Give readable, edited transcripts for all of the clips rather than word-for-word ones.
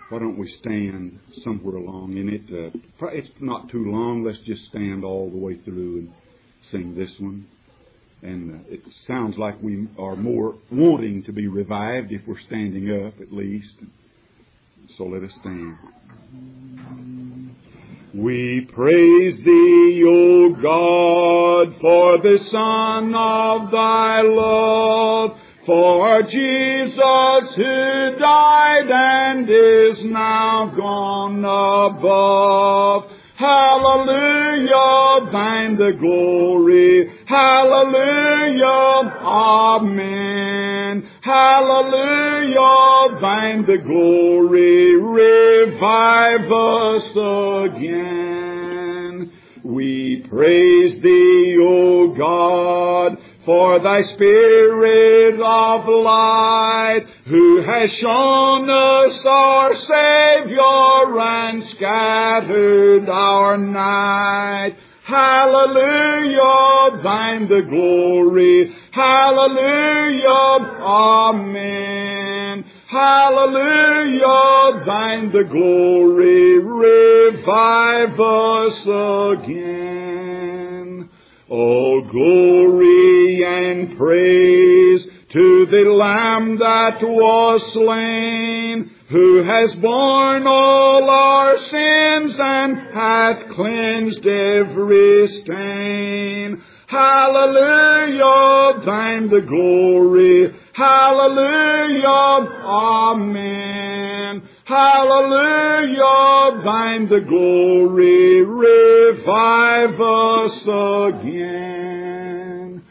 Why don't we stand somewhere along in it? It's not too long. Let's just stand all the way through and sing this one. And it sounds like we are more wanting to be revived if we're standing up at least. So let us stand. We praise Thee, O God, for the Son of Thy love, for Jesus who died and is now gone above. Hallelujah, Thine the glory. Hallelujah, Amen. Hallelujah, Thine the glory. Revive us again. We praise Thee, O God, for Thy Spirit of light, who has shown us our Savior and scattered our night. Hallelujah, Thine the glory. Hallelujah, Amen. Hallelujah, Thine the glory. Revive us again. All glory and praise to the Lamb that was slain, who has borne all our sins and hath cleansed every stain. Hallelujah, Thine the glory. Hallelujah, Amen. Hallelujah, Thine the glory. Revive us again.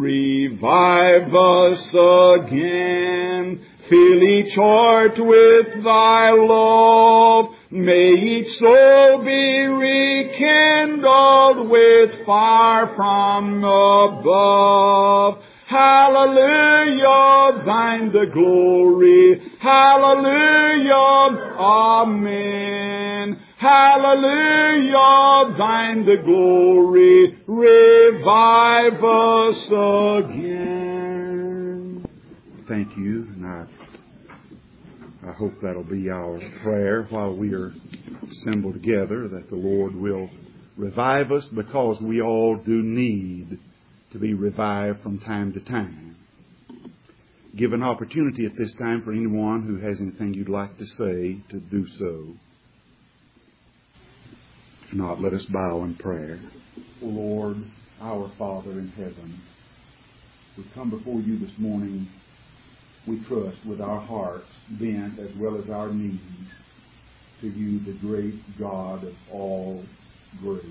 Revive us again. Fill each heart with Thy love. May each soul be rekindled with fire from above. Hallelujah, Thine the glory. Hallelujah, Amen. Hallelujah, Thine the glory. Revive us again. Thank you, and I hope that'll be our prayer while we are assembled together, that the Lord will revive us, because we all do need to be revived from time to time. Give an opportunity at this time for anyone who has anything you'd like to say to do so. If not, let us bow in prayer. O Lord, our Father in heaven, we come before you this morning, we trust, with our hearts bent as well as our knees to you, the great God of all grace.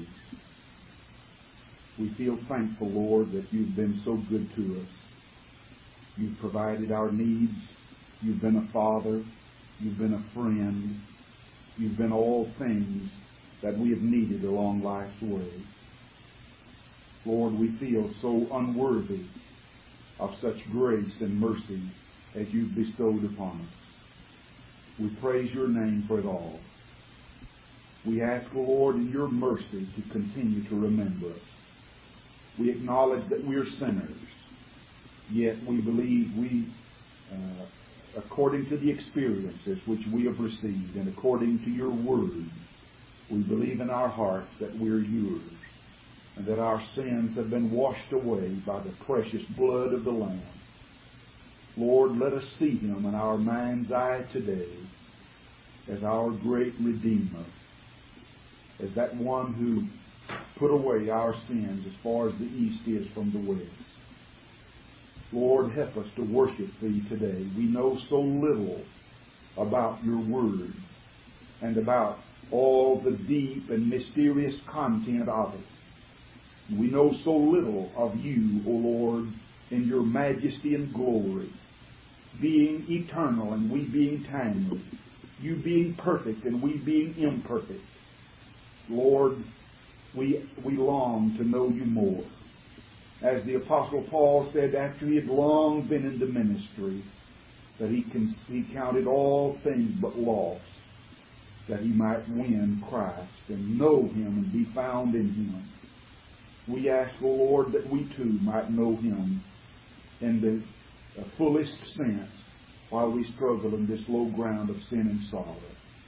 We feel thankful, Lord, that you've been so good to us. You've provided our needs. You've been a father. You've been a friend. You've been all things that we have needed along life's way. Lord, we feel so unworthy of such grace and mercy as you've bestowed upon us. We praise your name for it all. We ask, O Lord, in your mercy to continue to remember us. We acknowledge that we're sinners, yet we believe according to the experiences which we have received and according to your word, we believe in our hearts that we're yours and that our sins have been washed away by the precious blood of the Lamb. Lord, let us see him in our mind's eye today as our great Redeemer, as that one who put away our sins as far as the east is from the west. Lord, help us to worship thee today. We know so little about your word and about all the deep and mysterious content of it. We know so little of you, O Lord, in your majesty and glory, being eternal and we being timely, you being perfect and we being imperfect. Lord, we long to know you more. As the Apostle Paul said after he had long been in the ministry, that he counted all things but loss, that he might win Christ and know him and be found in him. We ask, O Lord, that we too might know him in the fullest sense while we struggle in this low ground of sin and sorrow.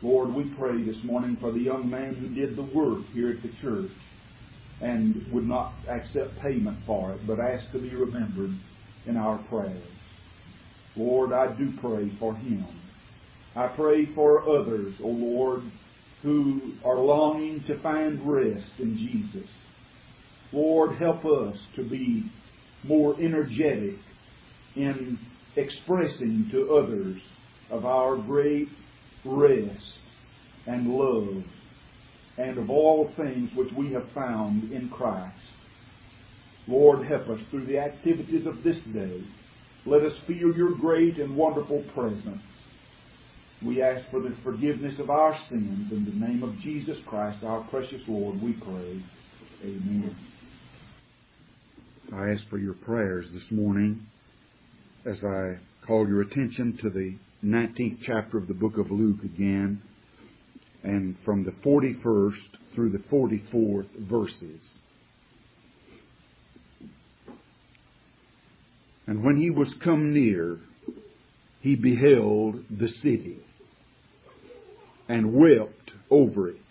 Lord, we pray this morning for the young man who did the work here at the church and would not accept payment for it, but ask to be remembered in our prayers. Lord, I do pray for him. I pray for others, O Lord, who are longing to find rest in Jesus. Lord, help us to be more energetic in expressing to others of our great rest and love and of all things which we have found in Christ. Lord, help us through the activities of this day. Let us feel your great and wonderful presence. We ask for the forgiveness of our sins. In the name of Jesus Christ, our precious Lord, we pray. Amen. I ask for your prayers this morning as I call your attention to the 19th chapter of the book of Luke again, and from the 41st through the 44th verses. And when he was come near, he beheld the city, and wept over it,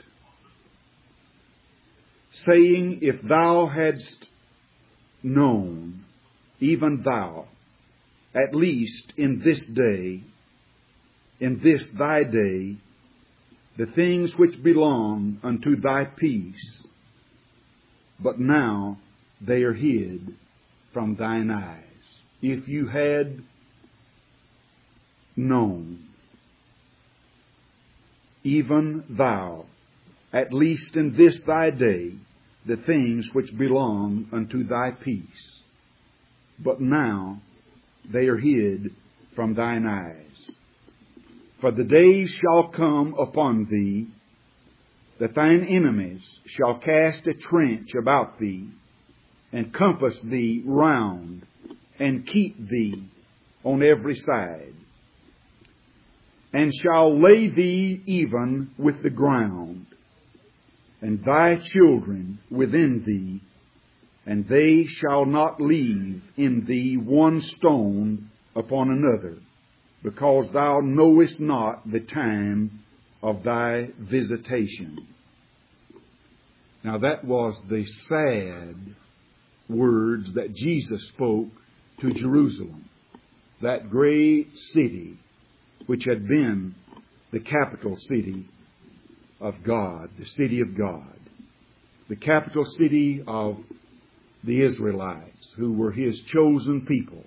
saying, If thou hadst known, even thou, at least in this day, in this thy day, the things which belong unto thy peace, but now they are hid from thine eyes. If you had known, even thou, at least in this thy day, the things which belong unto thy peace, but now they are hid from thine eyes. For the days shall come upon thee, that thine enemies shall cast a trench about thee, and compass thee round, and keep thee on every side, and shall lay thee even with the ground, and thy children within thee, and they shall not leave in thee one stone upon another, because thou knowest not the time of thy visitation. Now that was the sad words that Jesus spoke to Jerusalem, that great city which had been the capital city of God, the city of God, the capital city of the Israelites, who were His chosen people.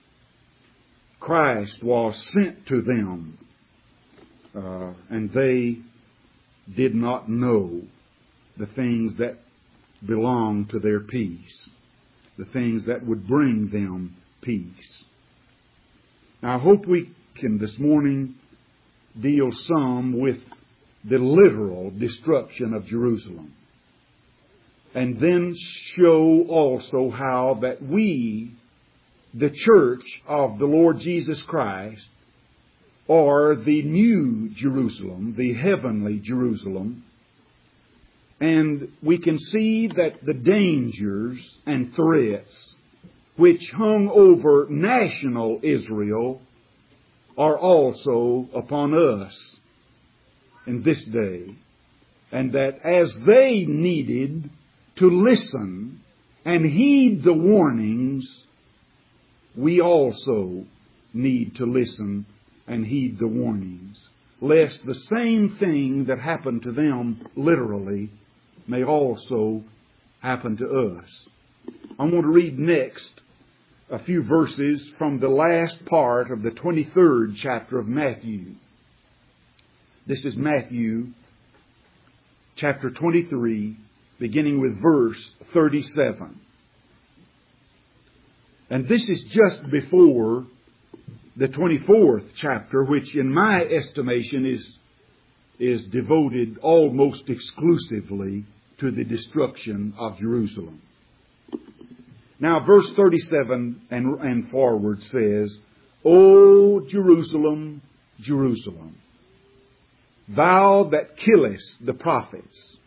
Christ was sent to them, and they did not know the things that belonged to their peace, the things that would bring them peace. Now, I hope we can this morning deal some with the literal destruction of Jerusalem, and then show also how that we, the church of the Lord Jesus Christ, are the new Jerusalem, the heavenly Jerusalem. And we can see that the dangers and threats which hung over national Israel are also upon us in this day. And that as they needed to listen and heed the warnings, we also need to listen and heed the warnings, lest the same thing that happened to them literally may also happen to us. I want to read next a few verses from the last part of the 23rd chapter of Matthew. This is Matthew chapter 23, beginning with verse 37. And this is just before the 24th chapter, which in my estimation is devoted almost exclusively to the destruction of Jerusalem. Now, verse 37 and forward says, O Jerusalem, Jerusalem, thou that killest the prophets,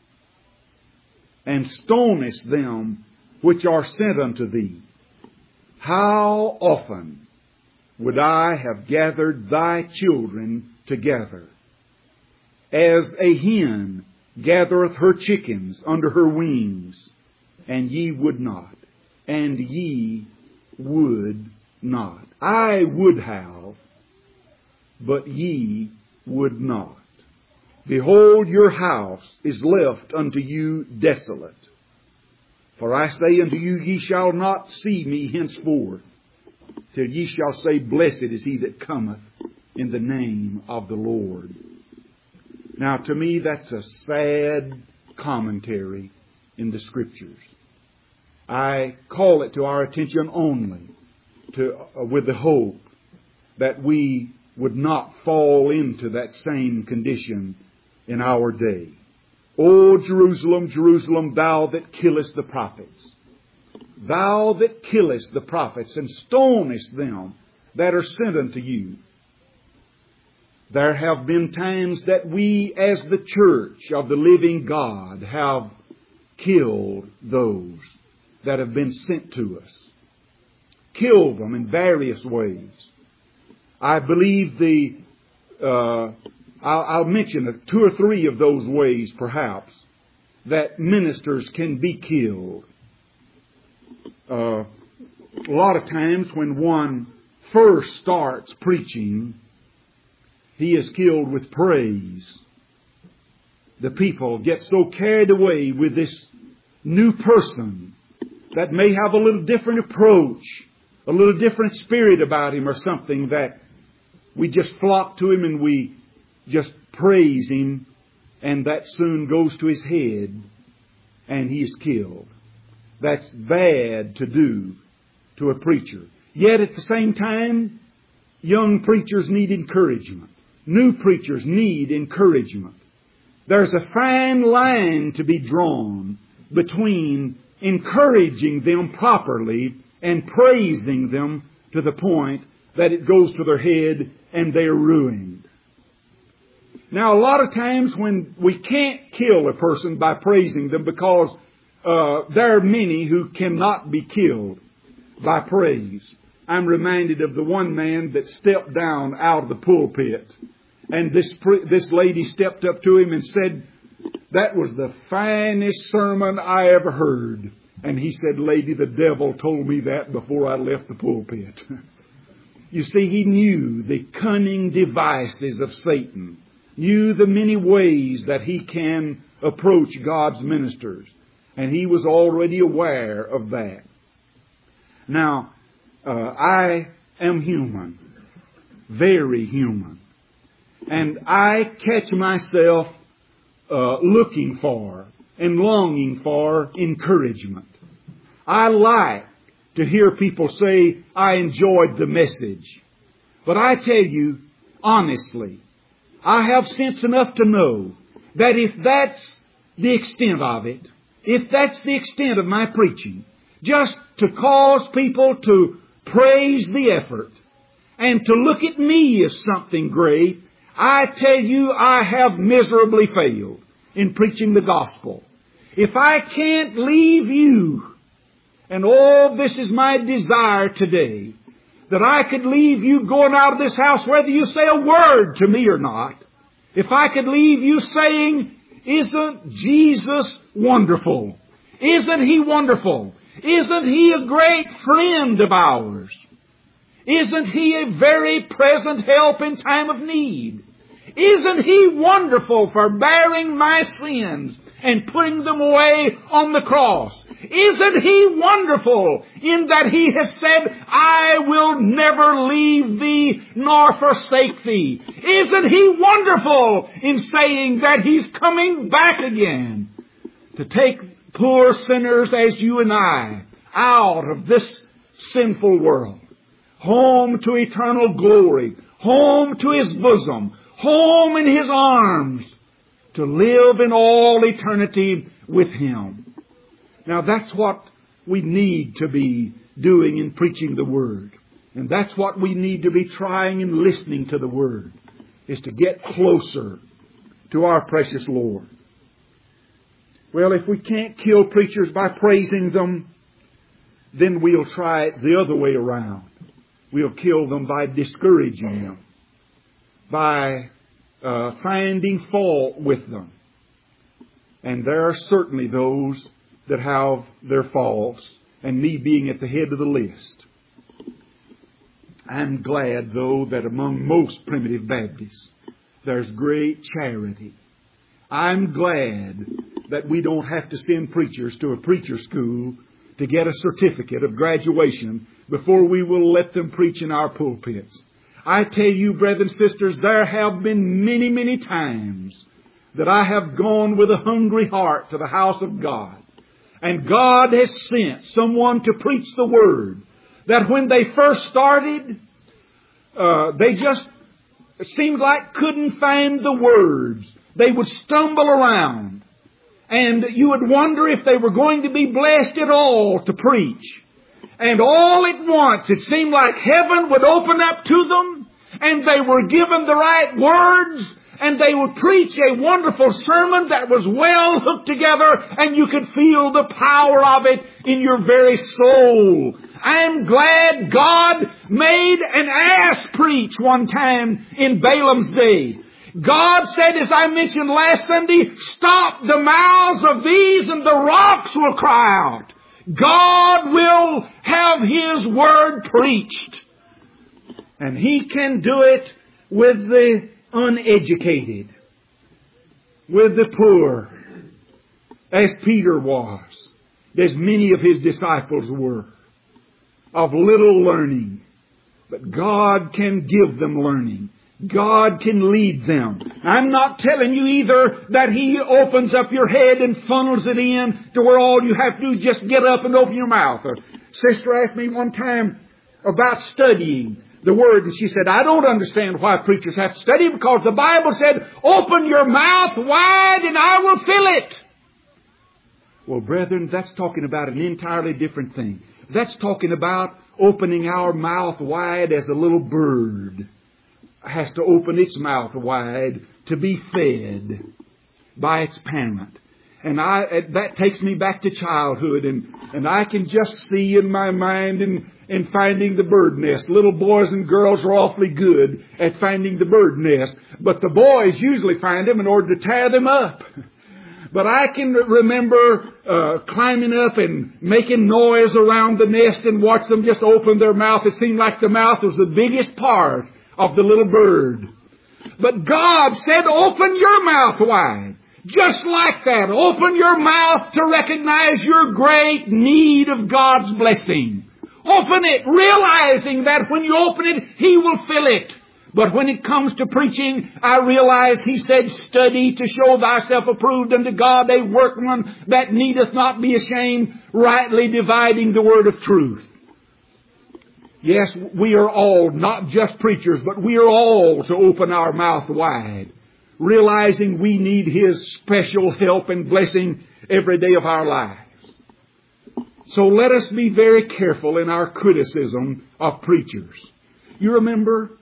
and stonest them which are sent unto thee, how often would I have gathered thy children together, as a hen gathereth her chickens under her wings, and ye would not, and ye would not. I would have, but ye would not. Behold, your house is left unto you desolate. For I say unto you, ye shall not see me henceforth, till ye shall say, Blessed is he that cometh in the name of the Lord. Now, to me, that's a sad commentary in the Scriptures. I call it to our attention only with the hope that we would not fall into that same condition in our day. O Jerusalem, Jerusalem, thou that killest the prophets, thou that killest the prophets and stonest them that are sent unto you. There have been times that we as the church of the living God have killed those that have been sent to us. Killed them in various ways. I believe I'll mention 2 or 3 of those ways perhaps that ministers can be killed. A lot of times when one first starts preaching, he is killed with praise. The people get so carried away with this new person that may have a little different approach, a little different spirit about him or something, that we just flock to him and we just praise him, and that soon goes to his head and he is killed. That's bad to do to a preacher. Yet at the same time, young preachers need encouragement. New preachers need encouragement. There's a fine line to be drawn between encouraging them properly and praising them to the point that it goes to their head and they're ruined. Now, a lot of times when we can't kill a person by praising them, because there are many who cannot be killed by praise. I'm reminded of the one man that stepped down out of the pulpit, and this lady stepped up to him and said, "That was the finest sermon I ever heard." And he said, "Lady, the devil told me that before I left the pulpit." You see, he knew the cunning devices of Satan, knew the many ways that he can approach God's ministers, and he was already aware of that. Now, I am human, very human, and I catch myself looking for and longing for encouragement. I like to hear people say, "I enjoyed the message." But I tell you, honestly, I have sense enough to know that if that's the extent of it, if that's the extent of my preaching, just to cause people to praise the effort and to look at me as something great, I tell you, I have miserably failed in preaching the gospel. If I can't leave you, and this is my desire today, that I could leave you going out of this house, whether you say a word to me or not, if I could leave you saying, "Isn't Jesus wonderful? Isn't He wonderful? Isn't He a great friend of ours? Isn't He a very present help in time of need? Isn't He wonderful for bearing my sins and putting them away on the cross? Isn't He wonderful in that He has said, 'I will never leave thee nor forsake thee'? Isn't He wonderful in saying that He's coming back again to take poor sinners as you and I out of this sinful world, home to eternal glory, home to His bosom, home in His arms, to live in all eternity with Him?" Now that's what we need to be doing in preaching the Word. And that's what we need to be trying and listening to the Word, is to get closer to our precious Lord. Well, if we can't kill preachers by praising them, then we'll try it the other way around. We'll kill them by discouraging them, by finding fault with them. And there are certainly those that have their faults, and me being at the head of the list. I'm glad, though, that among most primitive Baptists, there's great charity. I'm glad that we don't have to send preachers to a preacher school to get a certificate of graduation before we will let them preach in our pulpits. I tell you, brethren and sisters, there have been many, many times that I have gone with a hungry heart to the house of God. And God has sent someone to preach the Word that when they first started, they just seemed like couldn't find the words. They would stumble around. And you would wonder if they were going to be blessed at all to preach. And all at once, it seemed like heaven would open up to them, and they were given the right words, and they would preach a wonderful sermon that was well hooked together, and you could feel the power of it in your very soul. I'm glad God made an ass preach one time in Balaam's day. God said, as I mentioned last Sunday, stop the mouths of these and the rocks will cry out. God will have His Word preached. And He can do it with the uneducated, with the poor, as Peter was, as many of his disciples were, of little learning. But God can give them learning. God can lead them. I'm not telling you either that He opens up your head and funnels it in to where all you have to do is just get up and open your mouth. A sister asked me one time about studying the Word, and she said, I don't understand why preachers have to study, because the Bible said, open your mouth wide and I will fill it. Well, brethren, that's talking about an entirely different thing. That's talking about opening our mouth wide as a little bird has to open its mouth wide to be fed by its parent. And that takes me back to childhood, and I can just see in my mind in finding the bird nest. Little boys and girls are awfully good at finding the bird nest, but the boys usually find them in order to tear them up. But I can remember climbing up and making noise around the nest and watch them just open their mouth. It seemed like the mouth was the biggest part of the little bird. But God said, open your mouth wide. Just like that. Open your mouth to recognize your great need of God's blessing. Open it, realizing that when you open it, He will fill it. But when it comes to preaching, I realize He said, study to show thyself approved unto God, a workman that needeth not be ashamed, rightly dividing the word of truth. Yes, we are all, not just preachers, but we are all to open our mouth wide, realizing we need His special help and blessing every day of our lives. So let us be very careful in our criticism of preachers. You remember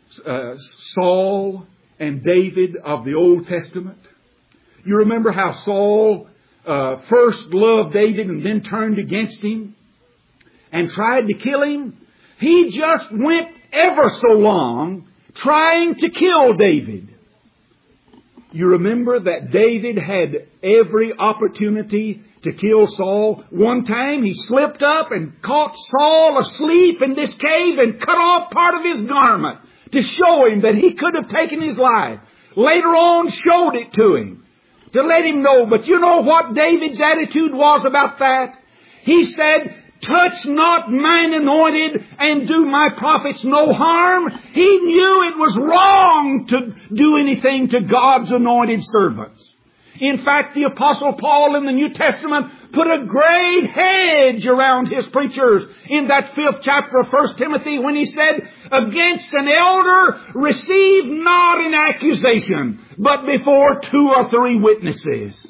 Saul and David of the Old Testament? You remember how Saul first loved David and then turned against him and tried to kill him? He just went ever so long trying to kill David. You remember that David had every opportunity to kill Saul. One time he slipped up and caught Saul asleep in this cave and cut off part of his garment to show him that he could have taken his life. Later on showed it to him to let him know. But you know what David's attitude was about that? He said, touch not mine anointed and do my prophets no harm. He knew it was wrong to do anything to God's anointed servants. In fact, the Apostle Paul in the New Testament put a great hedge around his preachers in that 5th chapter of 1 Timothy when he said, against an elder receive not an accusation, but before 2 or 3 witnesses.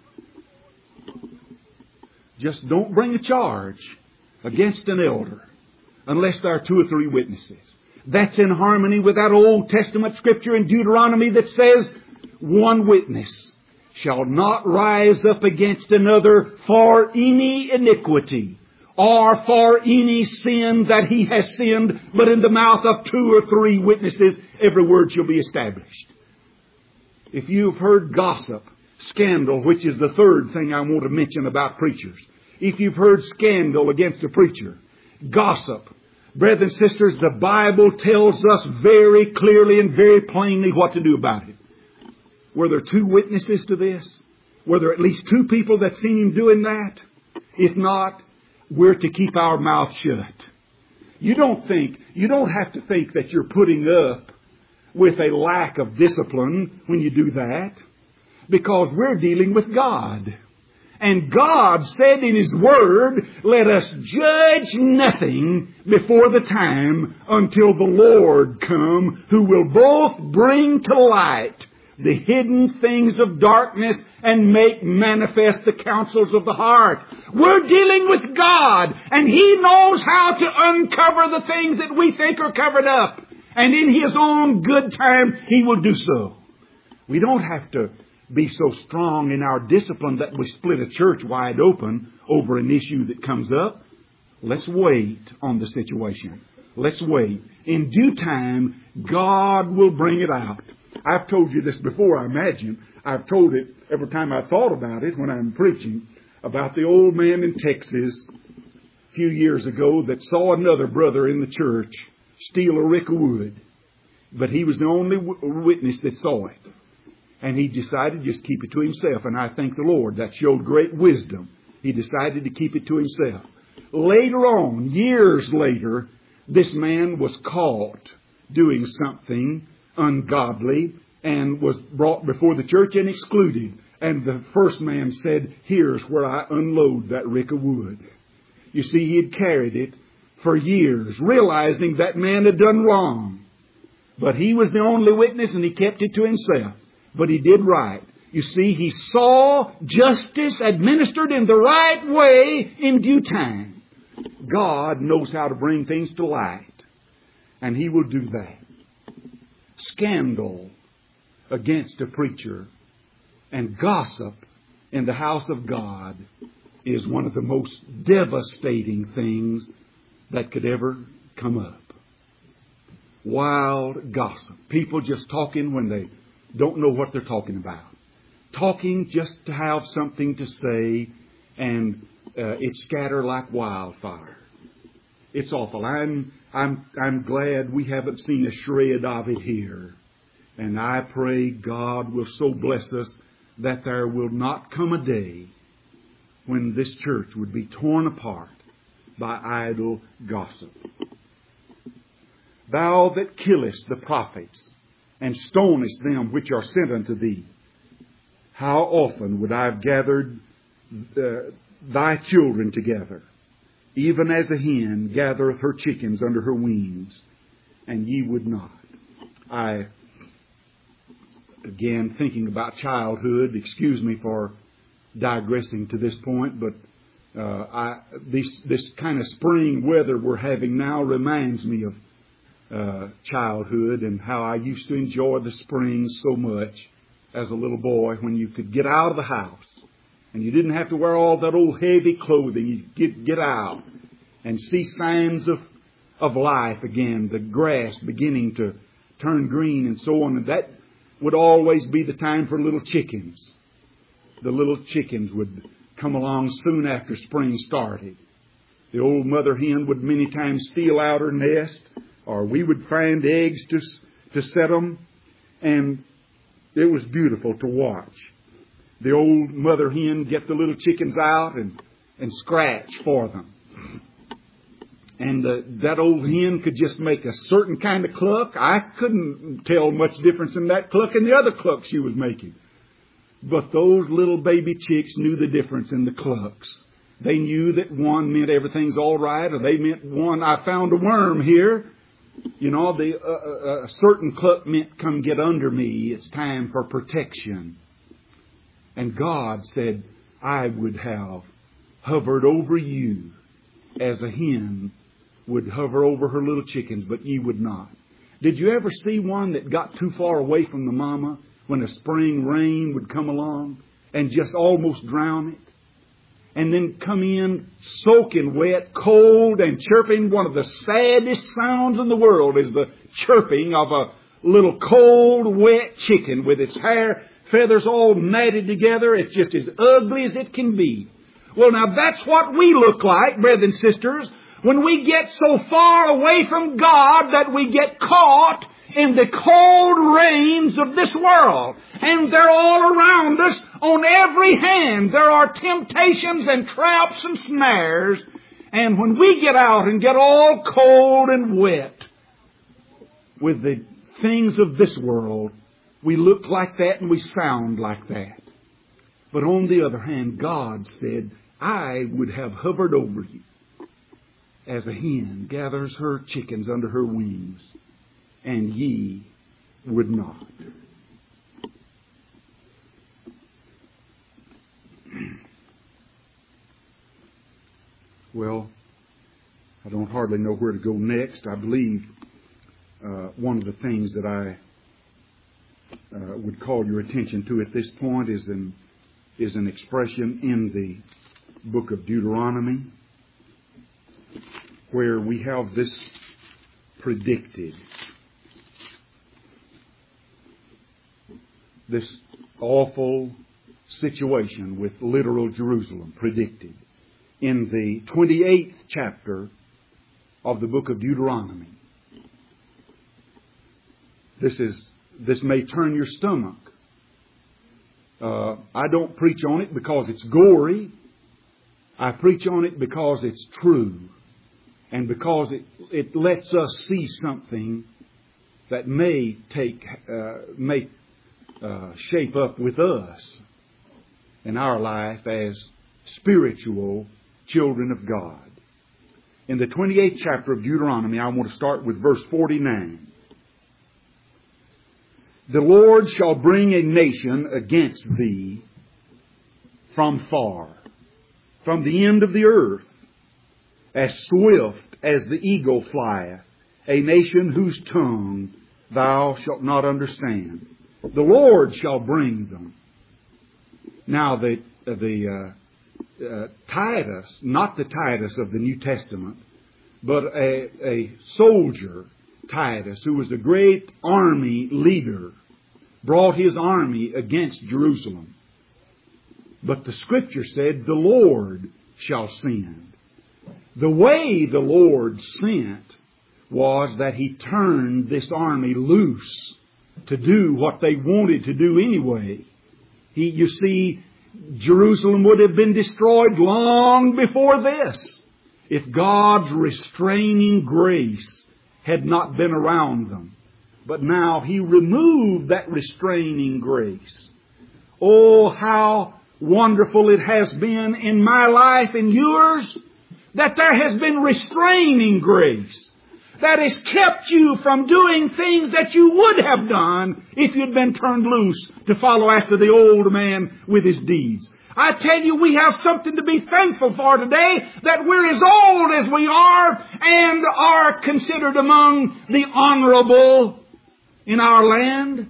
Just don't bring a charge against an elder unless there are 2 or 3 witnesses. That's in harmony with that Old Testament scripture in Deuteronomy that says, one witness shall not rise up against another for any iniquity or for any sin that he has sinned, but in the mouth of 2 or 3 witnesses every word shall be established. if you've heard gossip, scandal, which is the third thing I want to mention about preachers. If you've heard scandal against a preacher, gossip, brothers and sisters, the Bible tells us very clearly and very plainly what to do about it. Were there 2 witnesses to this? Were there at least 2 people that seen him doing that? If not, we're to keep our mouth shut. You don't have to think that you're putting up with a lack of discipline when you do that, because we're dealing with God. And God said in His Word, let us judge nothing before the time until the Lord come, who will both bring to light the hidden things of darkness and make manifest the counsels of the heart. We're dealing with God, and He knows how to uncover the things that we think are covered up. And in His own good time, He will do so. We don't have to be so strong in our discipline that we split a church wide open over an issue that comes up. Let's wait on the situation. Let's wait. In due time, God will bring it out. I've told you this before, I imagine. I've told it every time I thought about it when I'm preaching about the old man in Texas a few years ago that saw another brother in the church steal a rick of wood. But he was the only witness that saw it. And he decided to just keep it to himself. And I thank the Lord, that showed great wisdom. He decided to keep it to himself. Later on, years later, this man was caught doing something ungodly and was brought before the church and excluded. And the first man said, here's where I unload that rick of wood. You see, he had carried it for years, realizing that man had done wrong. But he was the only witness and he kept it to himself. But he did right. You see, he saw justice administered in the right way in due time. God knows how to bring things to light. And He will do that. Scandal against a preacher and gossip in the house of God is one of the most devastating things that could ever come up. Wild gossip. People just talking when they don't know what they're talking about. Talking just to have something to say, and it scatter like wildfire. It's awful. I'm glad we haven't seen a shred of it here. And I pray God will so bless us that there will not come a day when this church would be torn apart by idle gossip. Thou that killest the prophets and stonest them which are sent unto thee, how often would I have gathered thy children together, even as a hen gathereth her chickens under her wings, and ye would not. Again, thinking about childhood, excuse me for digressing to this point, but this kind of spring weather we're having now reminds me of childhood and how I used to enjoy the spring so much as a little boy when you could get out of the house and you didn't have to wear all that old heavy clothing. You get out and see signs of life again, the grass beginning to turn green and so on. And that would always be the time for little chickens. The little chickens would come along soon after spring started. The old mother hen would many times steal out her nest, or we would find eggs to set them, and it was beautiful to watch. The old mother hen get the little chickens out and scratch for them. And that old hen could just make a certain kind of cluck. I couldn't tell much difference in that cluck and the other cluck she was making. But those little baby chicks knew the difference in the clucks. They knew that one meant everything's all right, or they meant one, I found a worm here. You know, a certain cluck meant, come get under me. It's time for protection. And God said, I would have hovered over you as a hen would hover over her little chickens, but ye would not. Did you ever see one that got too far away from the mama when a spring rain would come along and just almost drown it? And then come in soaking wet, cold, and chirping. One of the saddest sounds in the world is the chirping of little cold, wet chicken with its hair, feathers all matted together. It's just as ugly as it can be. Well, now that's what we look like, brothers and sisters, when we get so far away from God that we get caught in the cold rains of this world. And they're all around us on every hand. There are temptations and traps and snares. And when we get out and get all cold and wet with the things of this world, we look like that and we sound like that. But on the other hand, God said, I would have hovered over you as a hen gathers her chickens under her wings, and ye would not. Well, I don't hardly know where to go next. I believe one of the things that I would call your attention to at this point is an expression in the book of Deuteronomy where we have this predicted. This awful situation with literal Jerusalem predicted in the 28th chapter of the book of Deuteronomy. This may turn your stomach. I don't preach on it because it's gory. I preach on it because it's true. And because it lets us see something that may shape up with us in our life as spiritual children of God. In the 28th chapter of Deuteronomy, I want to start with verse 49. The Lord shall bring a nation against thee from far, from the end of the earth, as swift as the eagle flieth, a nation whose tongue thou shalt not understand. The Lord shall bring them. Now the Titus, not the Titus of the New Testament, but a soldier, Titus, who was a great army leader, brought his army against Jerusalem. But the Scripture said, the Lord shall send. The way the Lord sent was that He turned this army loose to do what they wanted to do anyway. You see, Jerusalem would have been destroyed long before this if God's restraining grace had not been around them. But now He removed that restraining grace. Oh, how wonderful it has been in my life and yours that there has been restraining grace that has kept you from doing things that you would have done if you'd been turned loose to follow after the old man with his deeds. I tell you, we have something to be thankful for today, that we're as old as we are and are considered among the honorable in our land.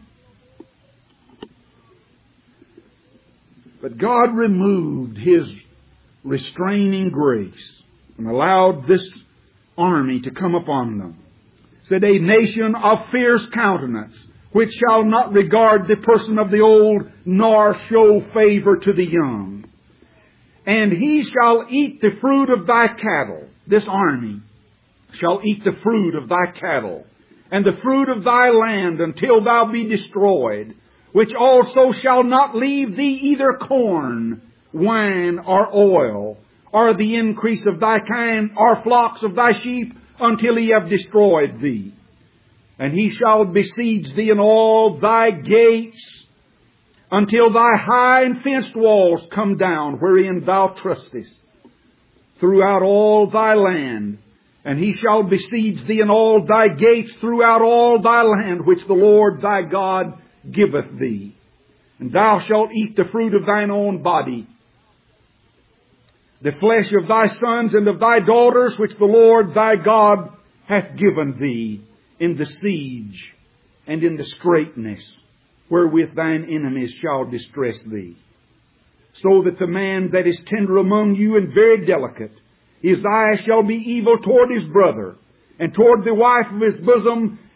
But God removed His restraining grace and allowed this army to come upon them. Said, a nation of fierce countenance, which shall not regard the person of the old, nor show favor to the young. And he shall eat the fruit of thy cattle. This army shall eat the fruit of thy cattle, and the fruit of thy land until thou be destroyed, which also shall not leave thee either corn, wine, or oil, or the increase of thy kind, or flocks of thy sheep, until he have destroyed thee. And he shall besiege thee in all thy gates, until thy high and fenced walls come down, wherein thou trustest, throughout all thy land. And he shall besiege thee in all thy gates throughout all thy land, which the Lord thy God giveth thee. And thou shalt eat the fruit of thine own body, the flesh of thy sons and of thy daughters, which the Lord thy God hath given thee in the siege and in the straitness, wherewith thine enemies shall distress thee. So that the man that is tender among you and very delicate, his eye shall be evil toward his brother, and toward the wife of his bosom,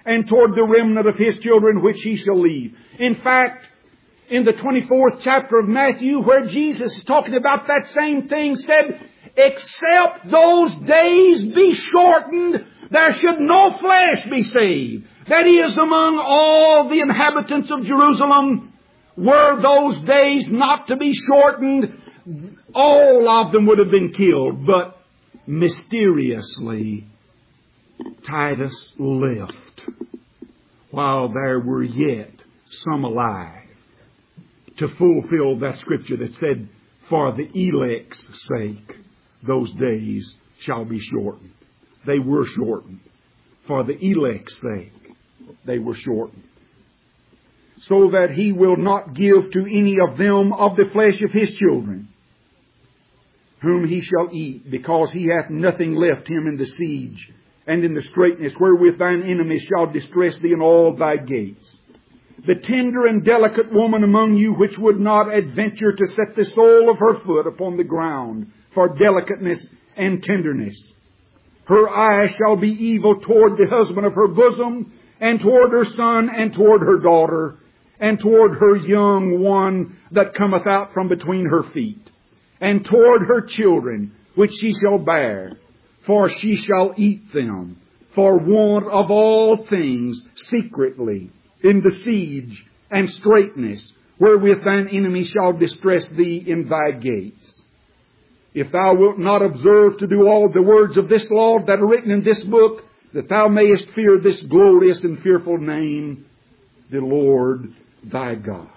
and toward the remnant of His children which He shall leave. In fact, in the 24th chapter of Matthew, where Jesus is talking about that same thing, said, except those days be shortened, there should no flesh be saved. That is, among all the inhabitants of Jerusalem, were those days not to be shortened, all of them would have been killed. But mysteriously, Titus left while there were yet some alive, to fulfill that scripture that said, for the elect's sake, those days shall be shortened. They were shortened. For the elect's sake, they were shortened. So that He will not give to any of them of the flesh of His children, whom He shall eat, because He hath nothing left Him in the siege, and in the straitness wherewith thine enemies shall distress thee in all thy gates. The tender and delicate woman among you, which would not adventure to set the sole of her foot upon the ground, for delicateness and tenderness. Her eye shall be evil toward the husband of her bosom, and toward her son, and toward her daughter, and toward her young one that cometh out from between her feet, and toward her children, which she shall bear, for she shall eat them, for want of all things secretly, in the siege and straitness, wherewith thine enemy shall distress thee in thy gates. If thou wilt not observe to do all the words of this law that are written in this book, that thou mayest fear this glorious and fearful name, the Lord thy God.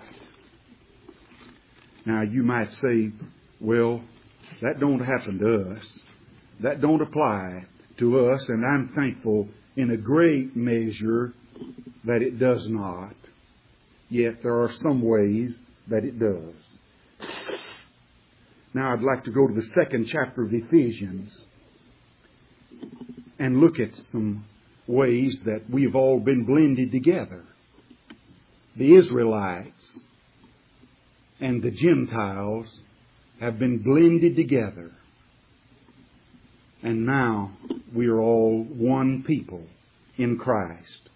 Now you might say, well, that don't happen to us. That don't apply to us, and I'm thankful in a great measure that it does not. Yet there are some ways that it does. Now I'd like to go to the 2nd chapter of Ephesians and look at some ways that we've all been blended together. The Israelites and the Gentiles have been blended together. And now we are all one people in Christ.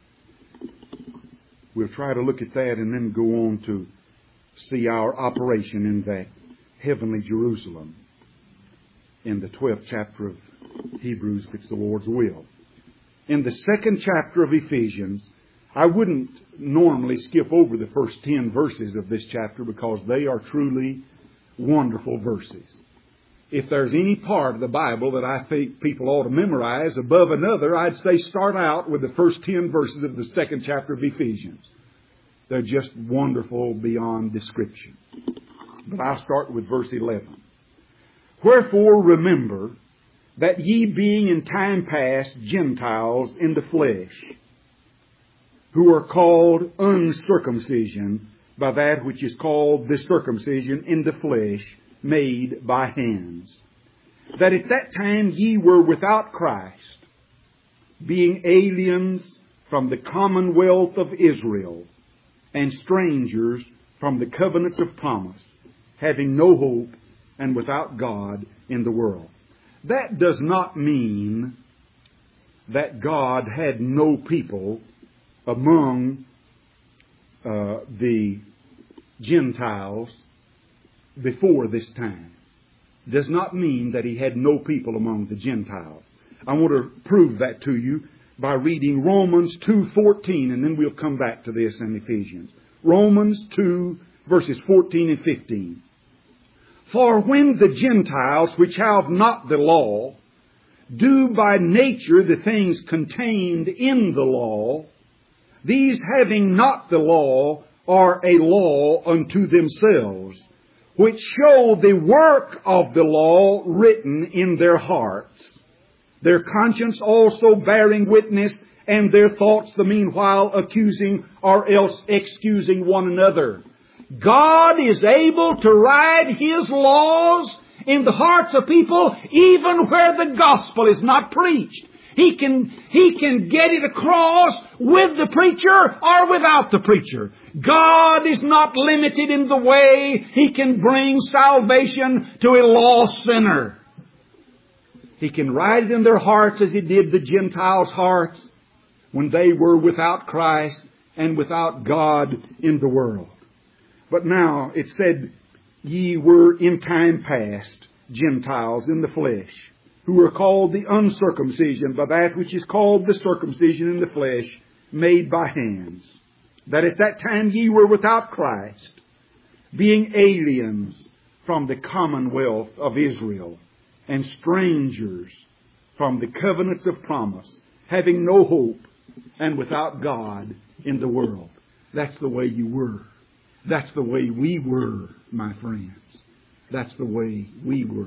We'll try to look at that and then go on to see our operation in that heavenly Jerusalem in the 12th chapter of Hebrews, if it's the Lord's will. In the 2nd chapter of Ephesians, I wouldn't normally skip over the first 10 verses of this chapter because they are truly wonderful verses. If there's any part of the Bible that I think people ought to memorize above another, I'd say start out with the first 10 verses of the 2nd chapter of Ephesians. They're just wonderful beyond description. But I'll start with verse 11. Wherefore remember that ye being in time past Gentiles in the flesh, who are called uncircumcision by that which is called the circumcision in the flesh, made by hands, that at that time ye were without Christ, being aliens from the commonwealth of Israel, and strangers from the covenants of promise, having no hope and without God in the world. That does not mean that God had no people among the Gentiles before this time. Does not mean that He had no people among the Gentiles. I want to prove that to you by reading Romans 2:14, and then we'll come back to this in Ephesians. Romans 2, verses 14 and 15. For when the Gentiles, which have not the law, do by nature the things contained in the law, these having not the law are a law unto themselves, which show the work of the law written in their hearts, their conscience also bearing witness, and their thoughts the meanwhile accusing or else excusing one another. God is able to write His laws in the hearts of people even where the gospel is not preached. He can get it across with the preacher or without the preacher. God is not limited in the way He can bring salvation to a lost sinner. He can write it in their hearts as He did the Gentiles' hearts. when they were without Christ and without God in the world. But now it said, ye were in time past Gentiles in the flesh, who were called the uncircumcision by that which is called the circumcision in the flesh, made by hands. That at that time ye were without Christ, being aliens from the commonwealth of Israel, and strangers from the covenants of promise, having no hope, and without God in the world. That's the way you were. That's the way we were, my friends. That's the way we were.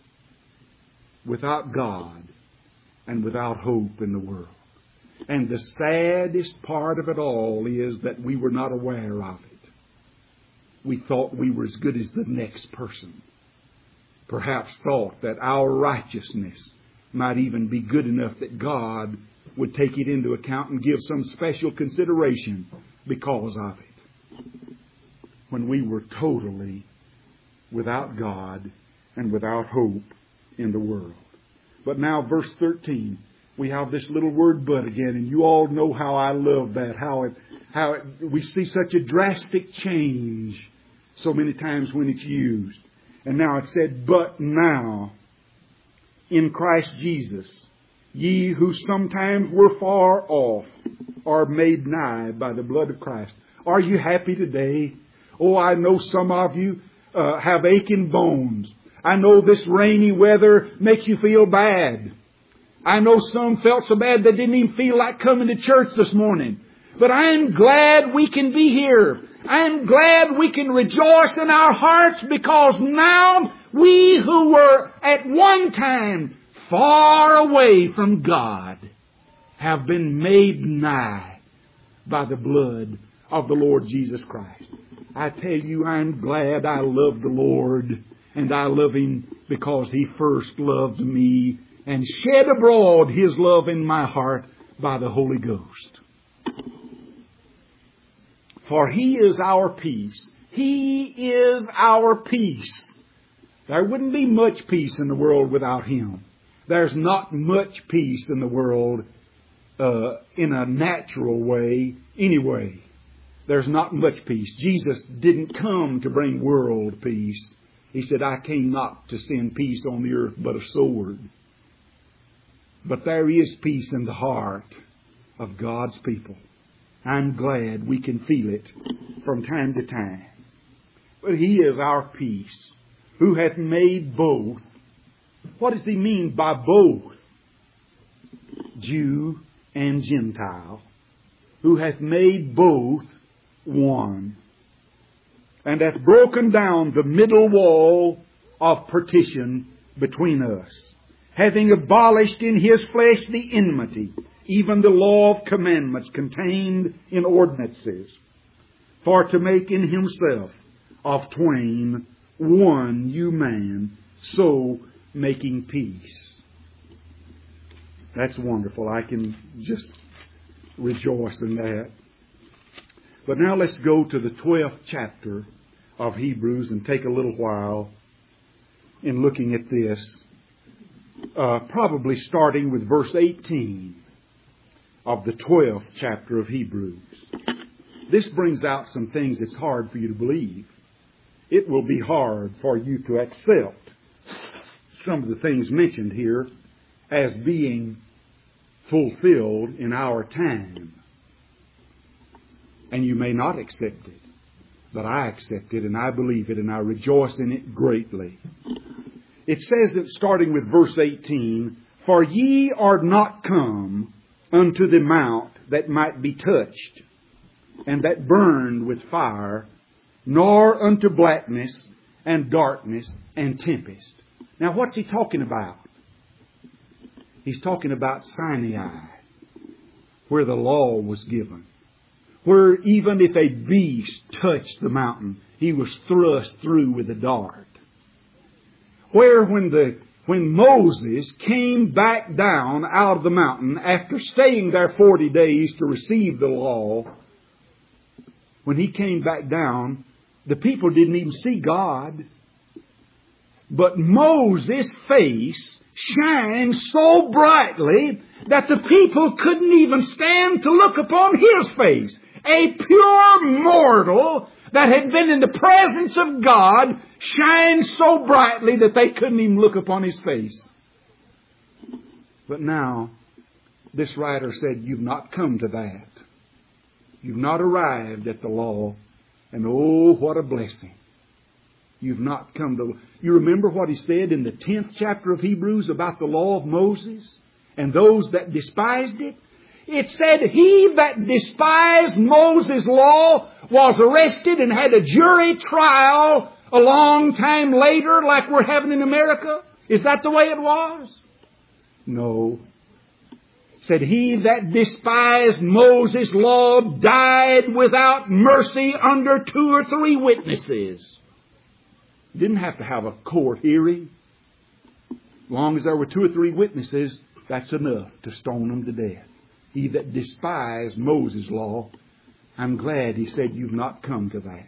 Without God and without hope in the world. And the saddest part of it all is that we were not aware of it. We thought we were as good as the next person. Perhaps thought that our righteousness might even be good enough that God would take it into account and give some special consideration because of it. When we were totally without God and without hope in the world. But now verse 13, we have this little word "but" again, and you all know how I love that, we see such a drastic change so many times when it's used. And now it said, but now in Christ Jesus, ye who sometimes were far off are made nigh by the blood of Christ. Are you happy today? Oh, I know some of you have aching bones. I know this rainy weather makes you feel bad. I know some felt so bad they didn't even feel like coming to church this morning. But I'm glad we can be here. I'm glad we can rejoice in our hearts because now we who were at one time far away from God have been made nigh by the blood of the Lord Jesus Christ. I tell you, I'm glad I love the Lord, and I love Him because He first loved me and shed abroad His love in my heart by the Holy Ghost. For He is our peace. He is our peace. There wouldn't be much peace in the world without Him. There's not much peace in the world in a natural way anyway. There's not much peace. Jesus didn't come to bring world peace. He said, I came not to send peace on the earth but a sword. But there is peace in the heart of God's people. I'm glad we can feel it from time to time. But He is our peace, who hath made both. What does He mean by both? Jew and Gentile. Who hath made both one. And hath broken down the middle wall of partition between us, having abolished in His flesh the enmity, even the law of commandments contained in ordinances, for to make in Himself of twain one new man, so making peace. That's wonderful. I can just rejoice in that. But now let's go to the 12th chapter of Hebrews and take a little while in looking at this. Probably starting with verse 18 of the 12th chapter of Hebrews. This brings out some things that's hard for you to believe. It will be hard for you to accept some of the things mentioned here as being fulfilled in our time. And you may not accept it, but I accept it and I believe it and I rejoice in it greatly. It says that starting with verse 18, for ye are not come unto the mount that might be touched, and that burned with fire, nor unto blackness and darkness and tempest. Now what's he talking about? He's talking about Sinai, where the law was given. Where even if a beast touched the mountain, he was thrust through with a dart. Where when Moses came back down out of the mountain after staying there 40 days to receive the law, when he came back down, the people didn't even see God. But Moses' face shined so brightly that the people couldn't even stand to look upon His face. A pure mortal that had been in the presence of God shined so brightly that they couldn't even look upon His face. But now, this writer said, you've not come to that. You've not arrived at the law. And oh, what a blessing. You've not come to... You remember what he said in the 10th chapter of Hebrews about the law of Moses and those that despised it? It said, he that despised Moses' law was arrested and had a jury trial a long time later, like we're having in America. Is that the way it was? No. It said, he that despised Moses' law died without mercy under 2 or 3 witnesses. Didn't have to have a court hearing. As long as there were 2 or 3 witnesses, that's enough to stone them to death. He that despised Moses' law, I'm glad he said you've not come to that.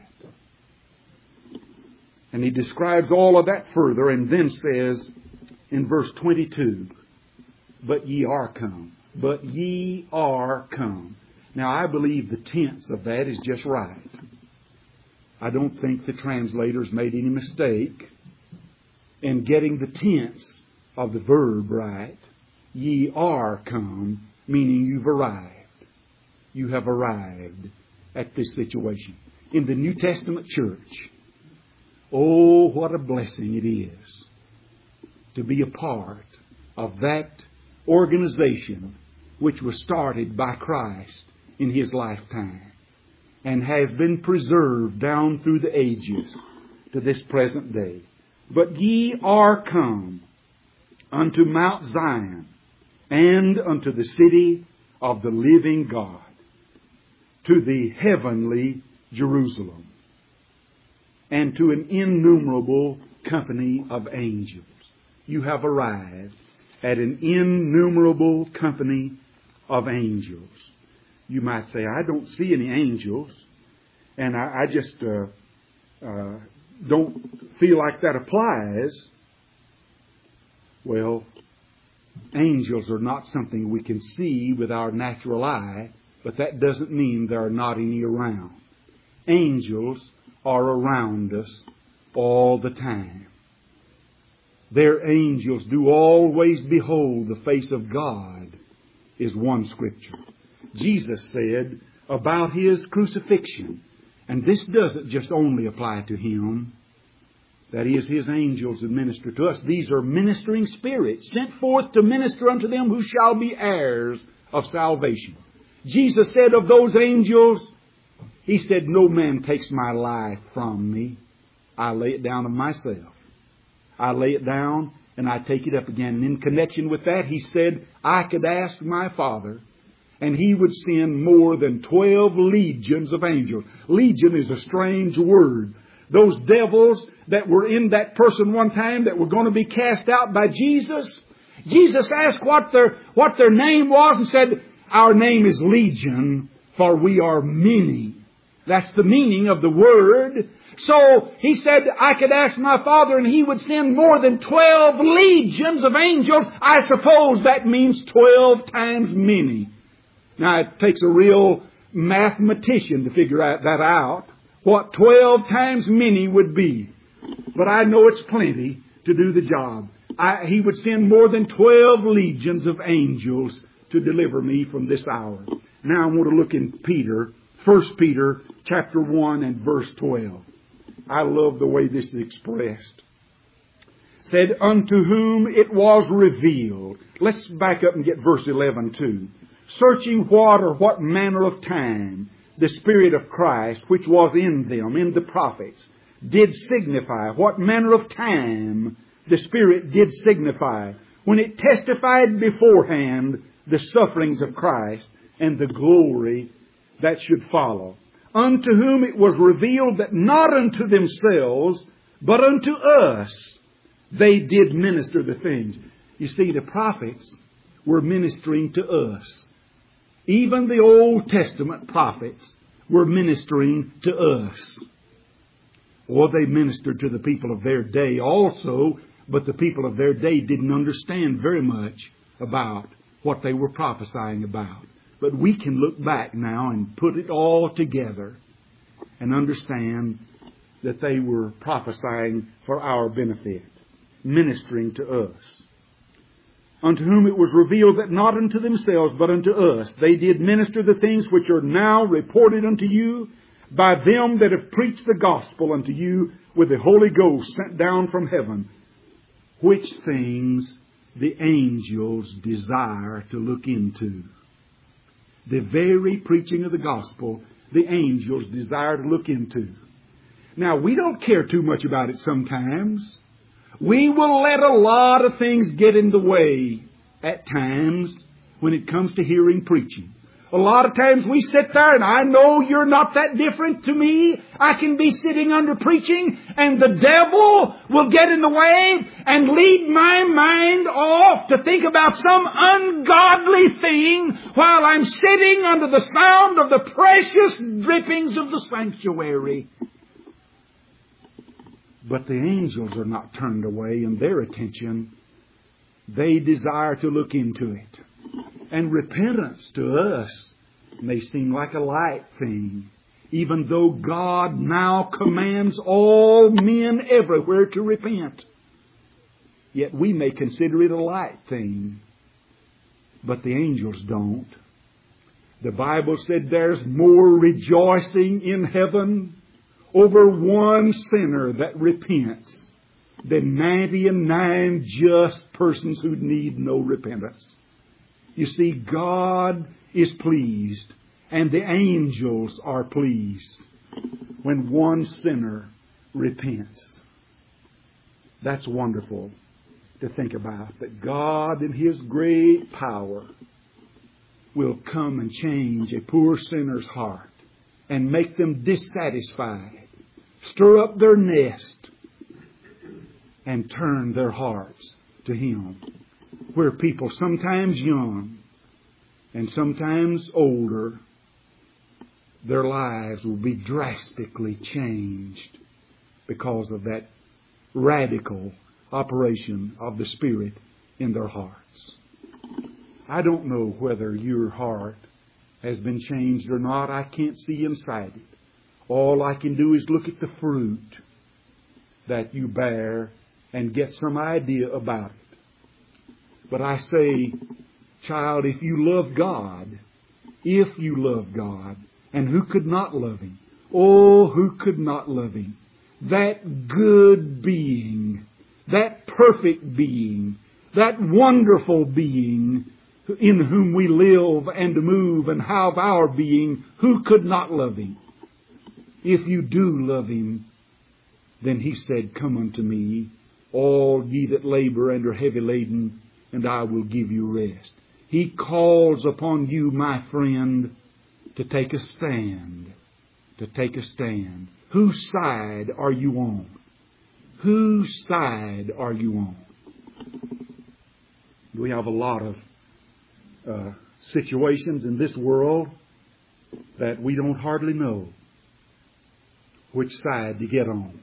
And he describes all of that further and then says in verse 22, but ye are come. But ye are come. Now I believe the tense of that is just right. I don't think the translators made any mistake in getting the tense of the verb right. Ye are come, meaning you've arrived. You have arrived at this situation. In the New Testament church, oh, what a blessing it is to be a part of that organization which was started by Christ in His lifetime and has been preserved down through the ages to this present day. But ye are come unto Mount Zion and unto the city of the living God, to the heavenly Jerusalem, and to an innumerable company of angels. You have arrived at an innumerable company of angels. You might say, I don't see any angels, and I just don't feel like that applies. Well, angels are not something we can see with our natural eye, but that doesn't mean there are not any around. Angels are around us all the time. Their angels do always behold the face of God, is one scripture. Jesus said about His crucifixion, and this doesn't just only apply to Him, that is, His angels that minister to us. These are ministering spirits sent forth to minister unto them who shall be heirs of salvation. Jesus said of those angels, He said, no man takes my life from me. I lay it down of myself. I lay it down and I take it up again. And in connection with that, He said, I could ask my Father and He would send more than 12 legions of angels. Legion is a strange word. Those devils that were in that person one time that were going to be cast out by Jesus, Jesus asked what their name was and said, our name is Legion, for we are many. That's the meaning of the word. So He said, I could ask my Father and He would send more than 12 legions of angels. I suppose that means 12 times many. Now it takes a real mathematician to figure that out, what 12 times many would be. But I know it's plenty to do the job. He would send more than 12 legions of angels to deliver me from this hour. Now I want to look in Peter, 1 Peter chapter 1 and verse 12. I love the way this is expressed. Said, unto whom it was revealed. Let's back up and get verse 11 too. Searching what manner of time the Spirit of Christ, which was in them, in the prophets, did signify. What manner of time the Spirit did signify when it testified beforehand the sufferings of Christ and the glory that should follow. Unto whom it was revealed that not unto themselves, but unto us, they did minister the things. You see, the prophets were ministering to us. Even the Old Testament prophets were ministering to us. Or they ministered to the people of their day also, But the people of their day didn't understand very much about what they were prophesying about. But we can look back now and put it all together and understand that they were prophesying for our benefit, ministering to us. Unto whom it was revealed that not unto themselves, but unto us, they did minister the things which are now reported unto you by them that have preached the gospel unto you with the Holy Ghost sent down from heaven, which things the angels desire to look into. The very preaching of the gospel, the angels desire to look into. Now, we don't care too much about it sometimes. We will let a lot of things get in the way at times when it comes to hearing preaching. A lot of times we sit there, and I know you're not that different to me. I can be sitting under preaching, and the devil will get in the way and lead my mind off to think about some ungodly thing while I'm sitting under the sound of the precious drippings of the sanctuary. But the angels are not turned away in their attention. They desire to look into it. And repentance to us may seem like a light thing, even though God now commands all men everywhere to repent. Yet we may consider it a light thing, but the angels don't. The Bible said there's more rejoicing in heaven over one sinner that repents than 99 just persons who need no repentance. You see, God is pleased, and the angels are pleased when one sinner repents. That's wonderful to think about, that God in His great power will come and change a poor sinner's heart and make them dissatisfied, stir up their nest, and turn their hearts to Him. Where people, sometimes young and sometimes older, their lives will be drastically changed because of that radical operation of the Spirit in their hearts. I don't know whether your heart has been changed or not. I can't see inside it. All I can do is look at the fruit that you bear and get some idea about it. But I say, child, if you love God, and who could not love Him? Oh, who could not love Him? That good being, that perfect being, that wonderful being in whom we live and move and have our being, who could not love Him? If you do love Him, then He said, come unto me, all ye that labor and are heavy laden, and I will give you rest. He calls upon you, my friend, to take a stand. To take a stand. Whose side are you on? Whose side are you on? We have a lot of situations in this world that we don't hardly know which side to get on.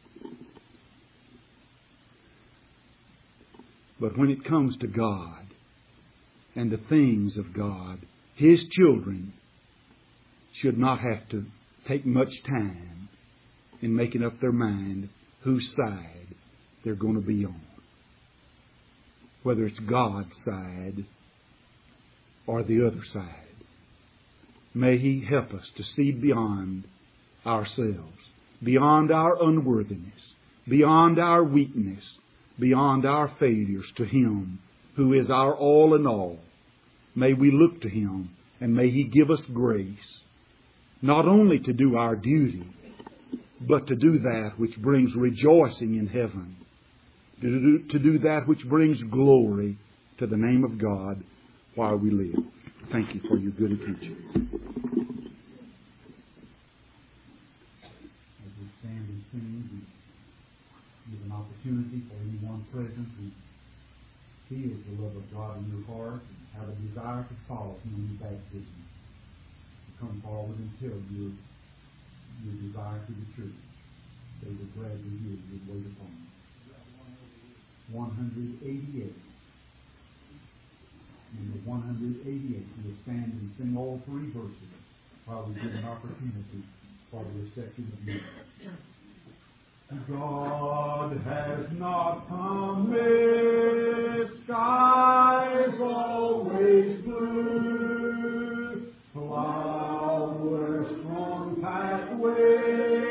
But when it comes to God and the things of God, His children should not have to take much time in making up their mind whose side they're going to be on. Whether it's God's side or the other side. May He help us to see beyond ourselves, beyond our unworthiness, beyond our weakness, beyond our failures, to Him who is our all in all. May we look to Him, and may He give us grace, not only to do our duty, but to do that which brings rejoicing in heaven, to do that which brings glory to the name of God while we live. Thank you for your good attention. As we stand and sing, we give an opportunity for anyone present who feels the love of God in your heart and have a desire to follow Him in baptism, to come forward and tell your desire to the church. They will gladly hear you and wait upon you. 188. Number 188. We'll stand and sing all three verses while we give an opportunity for the reception of music. God has not promised skies always blue, flowers, strong pathways.